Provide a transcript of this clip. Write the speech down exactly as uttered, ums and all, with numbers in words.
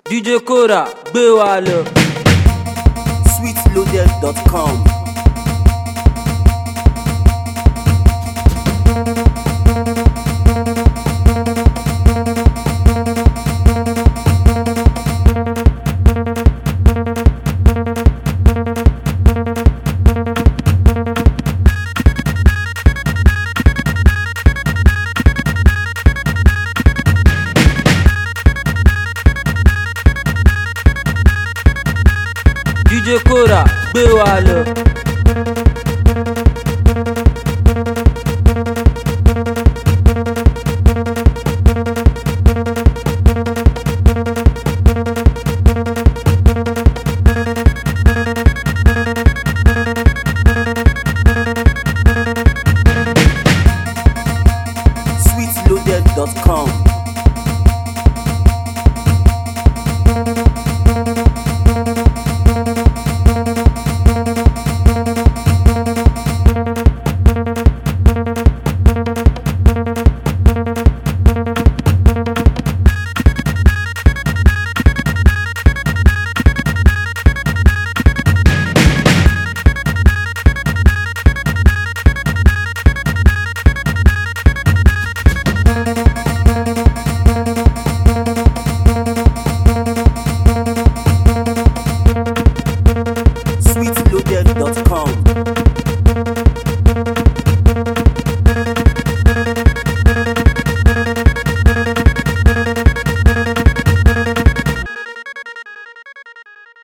D J Kora gbé wa lọ. sweet loaded dot com. D J Kora gbé wa lọ. sweet loaded dot com. sweet loaded dot com.